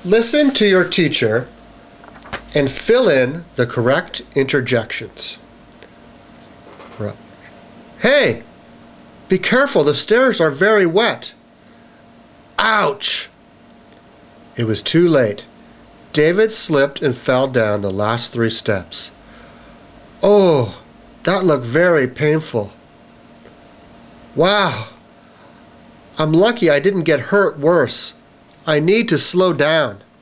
Listen to your teacher and fill in the correct interjections. Hey, be careful, the stairs are very wet. Ouch! It was too late. David slipped and fell down the last 3 steps. Oh, that looked very painful. Wow, I'm lucky I didn't get hurt worse. I need to slow down.